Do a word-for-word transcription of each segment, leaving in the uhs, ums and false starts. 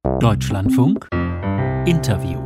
Deutschlandfunk Interview.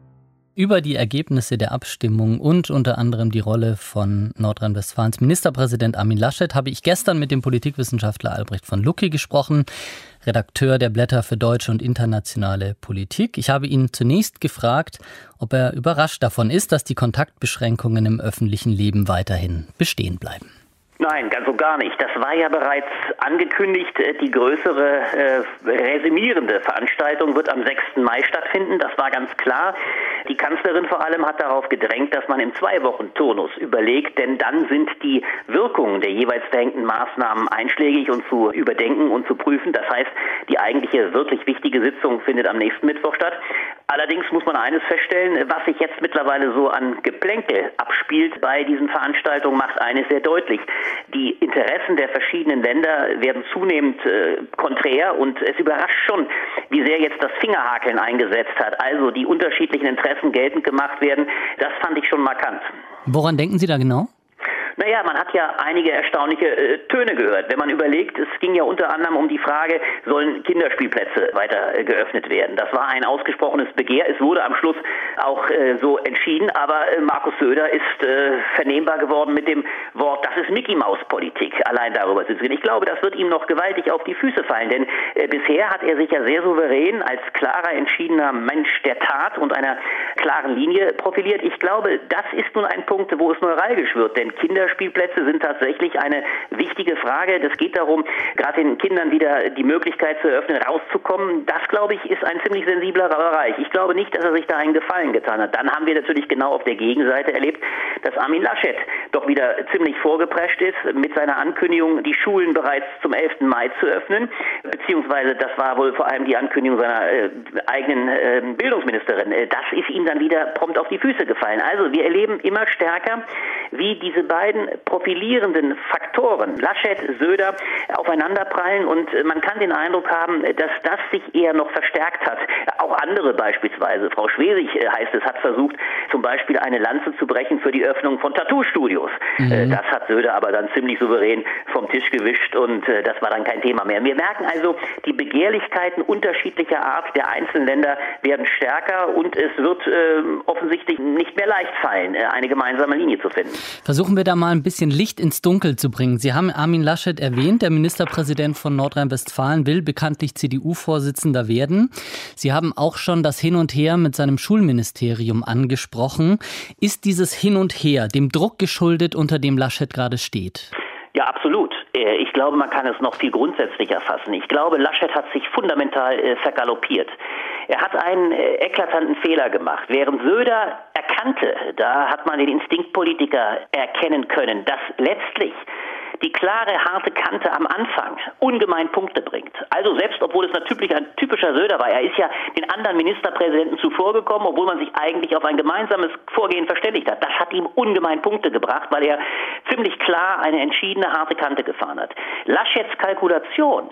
Über die Ergebnisse der Abstimmung und unter anderem die Rolle von Nordrhein-Westfalens Ministerpräsident Armin Laschet habe ich gestern mit dem Politikwissenschaftler Albrecht von Lucke gesprochen, Redakteur der Blätter für deutsche und internationale Politik. Ich habe ihn zunächst gefragt, ob er überrascht davon ist, dass die Kontaktbeschränkungen im öffentlichen Leben weiterhin bestehen bleiben. Nein, ganz und gar nicht. Das war ja bereits angekündigt. Die größere äh, resümierende Veranstaltung wird am sechsten Mai stattfinden. Das war ganz klar. Die Kanzlerin vor allem hat darauf gedrängt, dass man im Zwei-Wochen-Turnus überlegt, denn dann sind die Wirkungen der jeweils verhängten Maßnahmen einschlägig und zu überdenken und zu prüfen. Das heißt, die eigentliche wirklich wichtige Sitzung findet am nächsten Mittwoch statt. Allerdings muss man eines feststellen, was sich jetzt mittlerweile so an Geplänkel abspielt bei diesen Veranstaltungen, macht eines sehr deutlich. Die Interessen der verschiedenen Länder werden zunehmend äh, konträr und es überrascht schon, wie sehr jetzt das Fingerhakeln eingesetzt hat. Also die unterschiedlichen Interessen geltend gemacht werden, das fand ich schon markant. Woran denken Sie da genau? Naja, man hat ja einige erstaunliche äh, Töne gehört. Wenn man überlegt, es ging ja unter anderem um die Frage, sollen Kinderspielplätze weiter äh, geöffnet werden. Das war ein ausgesprochenes Begehr. Es wurde am Schluss auch äh, so entschieden. Aber äh, Markus Söder ist äh, vernehmbar geworden mit dem Wort, das ist Mickey-Maus-Politik, allein darüber zu reden. Ich glaube, das wird ihm noch gewaltig auf die Füße fallen. Denn äh, bisher hat er sich ja sehr souverän als klarer, entschiedener Mensch der Tat und einer klaren Linie profiliert. Ich glaube, das ist nun ein Punkt, wo es neuralgisch wird. Denn Kinder Spielplätze sind tatsächlich eine wichtige Frage. Das geht darum, gerade den Kindern wieder die Möglichkeit zu eröffnen, rauszukommen. Das, glaube ich, ist ein ziemlich sensibler Bereich. Ich glaube nicht, dass er sich da einen Gefallen getan hat. Dann haben wir natürlich genau auf der Gegenseite erlebt, dass Armin Laschet doch wieder ziemlich vorgeprescht ist mit seiner Ankündigung, die Schulen bereits zum elften Mai zu öffnen. Beziehungsweise das war wohl vor allem die Ankündigung seiner äh, eigenen äh, Bildungsministerin. Das ist ihm dann wieder prompt auf die Füße gefallen. Also wir erleben immer stärker, wie diese beiden profilierenden Faktoren, Laschet, Söder, aufeinanderprallen und man kann den Eindruck haben, dass das sich eher noch verstärkt hat. Auch andere beispielsweise, Frau Schwesig heißt es, hat versucht, zum Beispiel eine Lanze zu brechen für die Öffnung von Tattoo-Studios. Mhm. Das hat Söder aber dann ziemlich souverän vom Tisch gewischt und das war dann kein Thema mehr. Wir merken also, die Begehrlichkeiten unterschiedlicher Art der einzelnen Länder werden stärker und es wird äh, offensichtlich nicht mehr leicht fallen, eine gemeinsame Linie zu finden. Versuchen wir da mal ein bisschen Licht ins Dunkel zu bringen. Sie haben Armin Laschet erwähnt, der Ministerpräsident von Nordrhein-Westfalen will bekanntlich C D U-Vorsitzender werden. Sie haben auch schon das Hin und Her mit seinem Schulministerium angesprochen. Ist dieses Hin und Her dem Druck geschuldet, unter dem Laschet gerade steht? Ja, absolut. Ich glaube, man kann es noch viel grundsätzlicher fassen. Ich glaube, Laschet hat sich fundamental äh, vergaloppiert. Er hat einen äh, eklatanten Fehler gemacht. Während Söder erkannte, da hat man den Instinktpolitiker erkennen können, dass letztlich die klare, harte Kante am Anfang ungemein Punkte bringt. Also selbst, obwohl es natürlich ein typischer Söder war, er ist ja den anderen Ministerpräsidenten zuvorgekommen, obwohl man sich eigentlich auf ein gemeinsames Vorgehen verständigt hat. Das hat ihm ungemein Punkte gebracht, weil er ziemlich klar eine entschiedene, harte Kante gefahren hat. Laschets Kalkulation,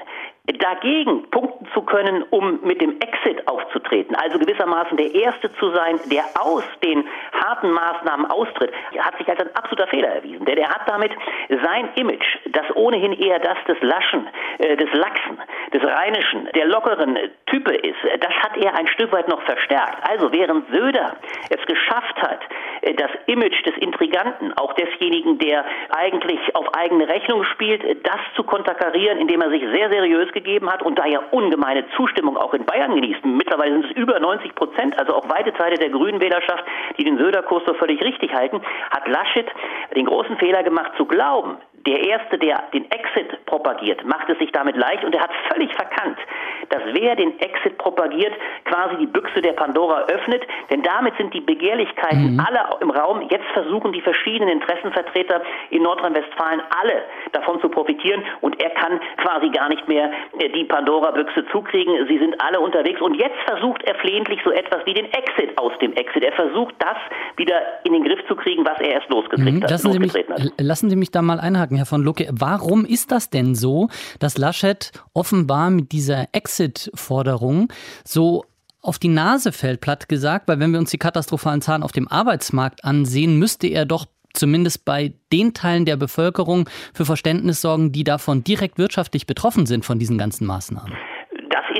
dagegen punkten zu können, um mit dem Exit aufzutreten, also gewissermaßen der Erste zu sein, der aus den harten Maßnahmen austritt, hat sich als ein absoluter Fehler erwiesen. Denn er hat damit sein Image, das ohnehin eher das des Laschen, äh, des Laxen, des Rheinischen, der lockeren Type ist, das hat er ein Stück weit noch verstärkt. Also während Söder es geschafft hat, äh, das Image des Intriganten, auch desjenigen, der eigentlich auf eigene Rechnung spielt, äh, das zu konterkarieren, indem er sich sehr seriös gegeben hat und da ja ungemeine Zustimmung auch in Bayern genießt. Mittlerweile sind es über neunzig Prozent, also auch weite Teile der grünen Wählerschaft, die den Söder-Kurs für völlig richtig halten, hat Laschet den großen Fehler gemacht zu glauben, der Erste, der den Exit propagiert, macht es sich damit leicht und er hat völlig verkannt, dass wer den Exit propagiert, quasi die Büchse der Pandora öffnet, denn damit sind die Begehrlichkeiten mhm. alle im Raum. Jetzt versuchen die verschiedenen Interessenvertreter in Nordrhein-Westfalen alle davon zu profitieren und er kann quasi gar nicht mehr die Pandora-Büchse zukriegen. Sie sind alle unterwegs und jetzt versucht er flehentlich so etwas wie den Exit aus dem Exit. Er versucht das wieder in den Griff zu kriegen, was er erst losgekriegt mhm. hat. Lassen Sie, mich, lassen Sie mich da mal einhaken, Herr von Lucke. Warum ist das denn so, dass Laschet offenbar mit dieser Exit-Forderung so auf die Nase fällt, platt gesagt? Weil wenn wir uns die katastrophalen Zahlen auf dem Arbeitsmarkt ansehen, müsste er doch zumindest bei den Teilen der Bevölkerung für Verständnis sorgen, die davon direkt wirtschaftlich betroffen sind von diesen ganzen Maßnahmen. Das ist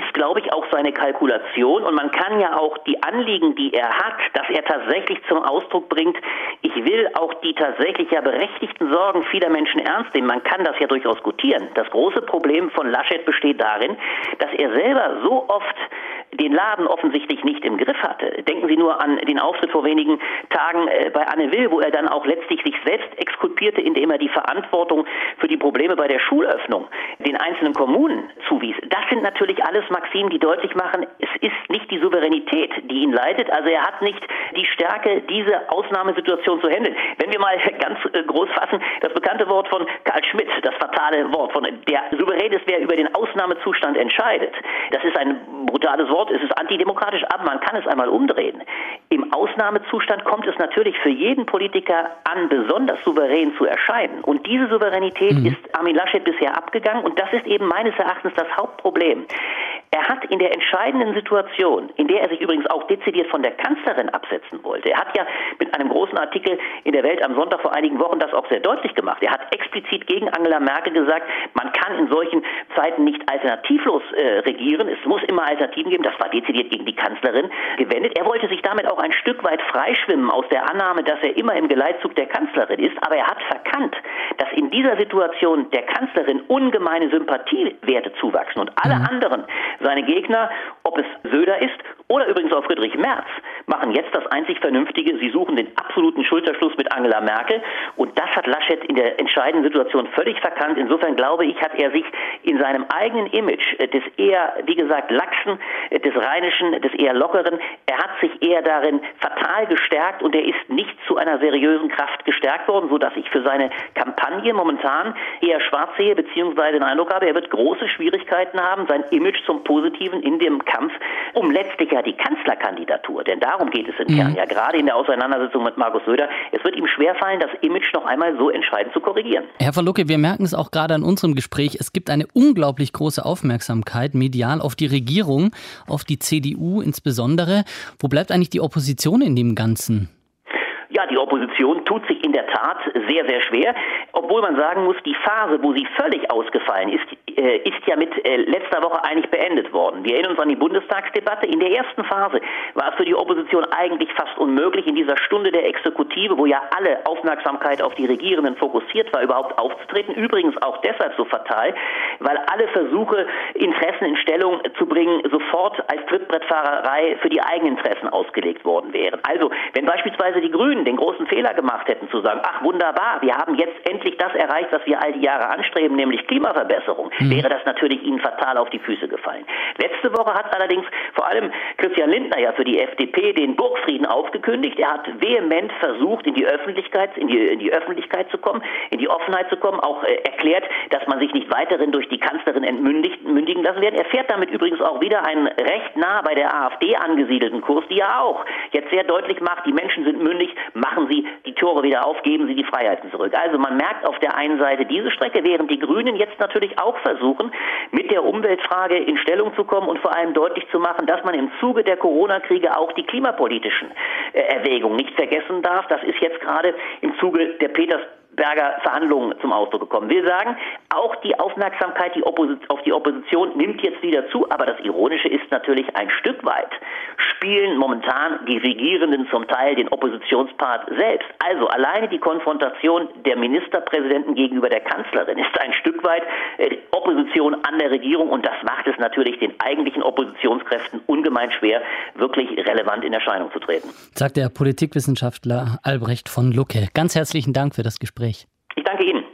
ist, glaube ich, auch seine Kalkulation. Und man kann ja auch die Anliegen, die er hat, dass er tatsächlich zum Ausdruck bringt, ich will auch die tatsächlich ja berechtigten Sorgen vieler Menschen ernst nehmen. Man kann das ja durchaus gutieren. Das große Problem von Laschet besteht darin, dass er selber so oft den Laden offensichtlich nicht im Griff hatte. Denken Sie nur an den Auftritt vor wenigen Tagen bei Anne Will, wo er dann auch letztlich sich selbst exkulpierte, indem er die Verantwortung für die Probleme bei der Schulöffnung den einzelnen Kommunen zuwies. Das sind natürlich alles Maximen, die deutlich machen, es ist nicht die Souveränität, die ihn leitet. Also er hat nicht die Stärke, diese Ausnahmesituation zu handeln. Wenn wir mal ganz groß fassen, das bekannte Wort von Karl Schmitt, das fatale Wort von der Souverän ist, wer über den Ausnahmezustand entscheidet. Das ist ein brutales Wort. Es ist antidemokratisch, aber man kann es einmal umdrehen. Im Ausnahmezustand kommt es natürlich für jeden Politiker an, besonders souverän zu erscheinen. Und diese Souveränität mhm. ist Armin Laschet bisher abgegangen. Und das ist eben meines Erachtens das Hauptproblem. Er hat in der entscheidenden Situation, in der er sich übrigens auch dezidiert von der Kanzlerin absetzen wollte, er hat ja mit einem großen Artikel in der Welt am Sonntag vor einigen Wochen das auch sehr deutlich gemacht. Er hat explizit gegen Angela Merkel gesagt, man kann in solchen Zeiten nicht alternativlos äh, regieren, es muss immer Alternativen geben. Das war dezidiert gegen die Kanzlerin gewendet. Er wollte sich damit auch ein Stück weit freischwimmen aus der Annahme, dass er immer im Geleitzug der Kanzlerin ist. Aber er hat verkannt, dass in dieser Situation der Kanzlerin ungemeine Sympathiewerte zuwachsen. Und alle mhm. anderen, seine Gegner, ob es Söder ist oder übrigens auch Friedrich Merz, machen jetzt das einzig Vernünftige. Sie suchen den absoluten Schulterschluss mit Angela Merkel. Und das hat Laschet in der entscheidenden Situation völlig verkannt. Insofern glaube ich, hat er sich in seinem eigenen Image des eher, wie gesagt, laxen, des Rheinischen, des eher Lockeren, er hat sich eher darin fatal gestärkt und er ist nicht zu einer seriösen Kraft gestärkt worden, sodass ich für seine Kampagne momentan eher schwarz sehe, beziehungsweise den Eindruck habe, er wird große Schwierigkeiten haben, sein Image zum Positiven in dem Kampf um letztlich ja die Kanzlerkandidatur, denn darum geht es im Kern, mhm. ja gerade in der Auseinandersetzung mit Markus Söder, es wird ihm schwerfallen, das Image noch einmal so entscheidend zu korrigieren. Herr von Lucke, wir merken es auch gerade an unserem Gespräch, es gibt eine unglaublich große Aufmerksamkeit medial auf die Regierung, auf die C D U insbesondere. Wo bleibt eigentlich die Opposition in dem Ganzen? Ja, die Opposition tut sich in der Tat sehr, sehr schwer, obwohl man sagen muss, die Phase, wo sie völlig ausgefallen ist, äh, ist ja mit äh, letzter Woche eigentlich beendet worden. Wir erinnern uns an die Bundestagsdebatte. In der ersten Phase war es für die Opposition eigentlich fast unmöglich, in dieser Stunde der Exekutive, wo ja alle Aufmerksamkeit auf die Regierenden fokussiert war, überhaupt aufzutreten. Übrigens auch deshalb so fatal, weil alle Versuche, Interessen in Stellung zu bringen, sofort als Trittbrettfahrerei für die eigenen Interessen ausgelegt worden wären. Also, wenn beispielsweise die Grünen den großen Fehler gemacht hätten, zu sagen, ach wunderbar, wir haben jetzt endlich das erreicht, was wir all die Jahre anstreben, nämlich Klimaverbesserung, mhm. wäre das natürlich ihnen fatal auf die Füße gefallen. Letzte Woche hat allerdings vor allem Christian Lindner ja für die F D P den Burgfrieden aufgekündigt. Er hat vehement versucht, in die Öffentlichkeit, in die, in die Öffentlichkeit zu kommen, in die Offenheit zu kommen, auch äh, erklärt, dass man sich nicht weiterhin durch die Kanzlerin entmündigen lassen wird. Er fährt damit übrigens auch wieder einen recht nah bei der AfD angesiedelten Kurs, die ja auch jetzt sehr deutlich macht, die Menschen sind mündig, machen Sie die Tore wieder auf, geben Sie die Freiheiten zurück. Also man merkt auf der einen Seite diese Strecke, während die Grünen jetzt natürlich auch versuchen, mit der Umweltfrage in Stellung zu kommen und vor allem deutlich zu machen, dass man im Zuge der Corona-Kriege auch die klimapolitischen äh, Erwägungen nicht vergessen darf. Das ist jetzt gerade im Zuge der Peters Berger Verhandlungen zum Ausdruck gekommen. Wir sagen, auch die Aufmerksamkeit die Opposi- auf die Opposition nimmt jetzt wieder zu, aber das Ironische ist natürlich, ein Stück weit spielen momentan die Regierenden zum Teil den Oppositionspart selbst. Also alleine die Konfrontation der Ministerpräsidenten gegenüber der Kanzlerin ist ein Stück weit äh, Opposition an der Regierung und das macht es natürlich den eigentlichen Oppositionskräften ungemein schwer, wirklich relevant in Erscheinung zu treten. Sagt der Politikwissenschaftler Albrecht von Lucke. Ganz herzlichen Dank für das Gespräch. Ich danke Ihnen.